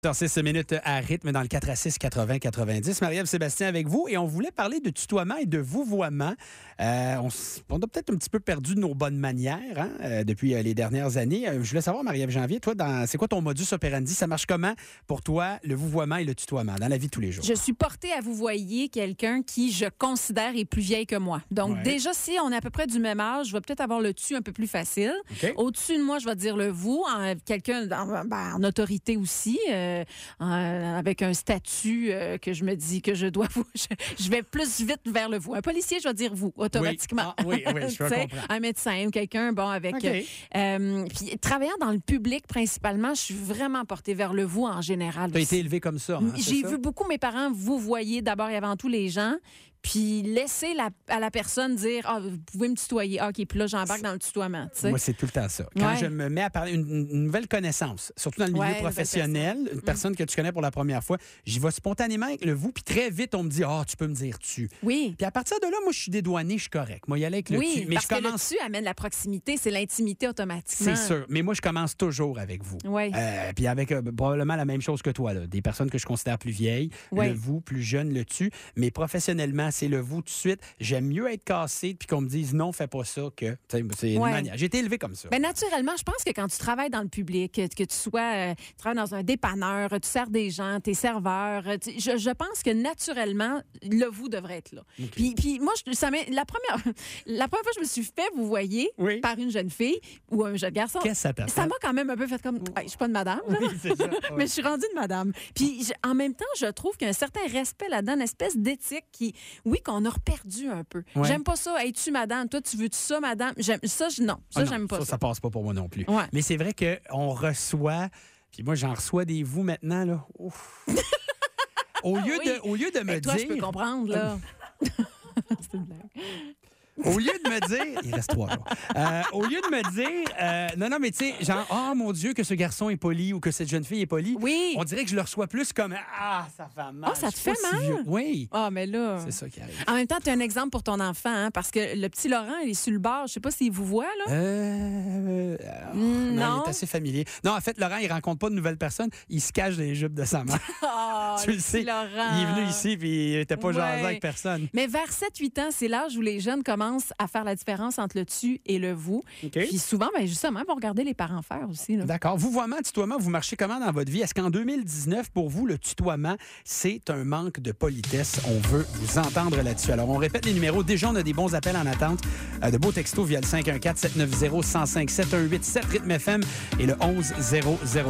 Dans 6 minutes à rythme dans le 4 à 6, 80, 90. Marie-Ève Sébastien avec vous et on voulait parler de tutoiement et de vouvoiement. On a peut-être un petit peu perdu nos bonnes manières depuis les dernières années. Je voulais savoir, Marie-Ève Janvier, toi, c'est quoi ton modus operandi? Ça marche comment pour toi, le vouvoiement et le tutoiement dans la vie de tous les jours? Je suis portée à vouvoyer quelqu'un qui, je considère, est plus vieille que moi. Donc, déjà, si on est à peu près du même âge, je vais peut-être avoir le tu un peu plus facile. Okay. Au-dessus de moi, je vais dire le vous, quelqu'un en autorité aussi. Avec un statut que je me dis que je dois vous... Je vais plus vite vers le vous. Un policier, je vais dire vous, automatiquement. Oui, je comprends. Un médecin ou quelqu'un, avec... Okay. Puis, travaillant dans le public, principalement, je suis vraiment portée vers le vous en général. Tu as été élevé comme ça, hein, J'ai vu beaucoup mes parents vous voyer d'abord et avant tout les gens, puis laisser à la personne dire « vous pouvez me tutoyer. » OK, puis là, j'embarque dans le tutoiement. T'sais. Moi, c'est tout le temps ça. Quand je me mets à parler une nouvelle connaissance, surtout dans le milieu professionnel, une personne que tu connais pour la première fois, j'y vais spontanément avec le vous, puis très vite, on me dit « tu peux me dire tu. » Oui. Puis à partir de là, moi, je suis dédouané, je suis correct. Moi, y aller avec le tu. Mais parce que le tu amène la proximité, c'est l'intimité automatiquement. C'est sûr. Mais moi, je commence toujours avec vous. Oui. Puis avec probablement la même chose que toi, là. Des personnes que je considère plus vieilles, le vous, plus jeune, le tu. Mais professionnellement, c'est le vous tout de suite. J'aime mieux être cassé puis qu'on me dise non, fais pas ça que c'est une manière. J'ai été élevé comme ça. Ben naturellement, je pense que quand tu travailles dans le public, que tu sois tu travailles dans un dépanneur, tu sers des gens, t'es serveur, je pense que naturellement le vous devrait être là. Okay. Puis moi la première fois que je me suis fait vous voyez par une jeune fille ou un jeune garçon. Qu'est-ce que ça t'appelle? Ça m'a quand même un peu fait comme je suis pas une madame. Oui, c'est ça. Mais je suis rendue une madame. Puis en même temps, je trouve qu'il y a un certain respect là-dedans, une espèce d'éthique qu'on a perdu un peu. J'aime pas ça. Es-tu madame? Toi, tu veux-tu ça, madame? Non. J'aime pas ça. Ça passe pas pour moi non plus. Ouais. Mais c'est vrai qu'on reçoit, puis moi, j'en reçois des vous maintenant, là. Au lieu de me dire... Toi, je peux comprendre, là. C'est une blague. Au lieu de me dire, il reste 3 jours. Au lieu de me dire, non, mais tu sais, genre, oh mon Dieu, que ce garçon est poli ou que cette jeune fille est polie. Oui. On dirait que je le reçois plus comme, ça fait mal. Oh, ça te fait mal? Oui. Mais là. C'est ça qui arrive. En même temps, tu as un exemple pour ton enfant, parce que le petit Laurent, il est sur le bord. Je sais pas s'il vous voit, là. Non, il est assez familier. Non, en fait, Laurent, il rencontre pas de nouvelles personnes. Il se cache dans les jupes de sa mère. Tu le sais. Laurent. Il est venu ici puis il était pas jasé avec personne. Mais vers 7-8 ans, c'est l'âge où les jeunes commencent à faire la différence entre le tu et le vous. Okay. Puis souvent, justement, ils vont regarder les parents faire aussi. Là. D'accord. Vouvoiement, tutoiement, vous marchez comment dans votre vie? Est-ce qu'en 2019, pour vous, le tutoiement, c'est un manque de politesse? On veut vous entendre là-dessus. Alors, on répète les numéros. Déjà, on a des bons appels en attente. De beaux textos via le 514-790-1057, 187 Rythme FM et le 1100.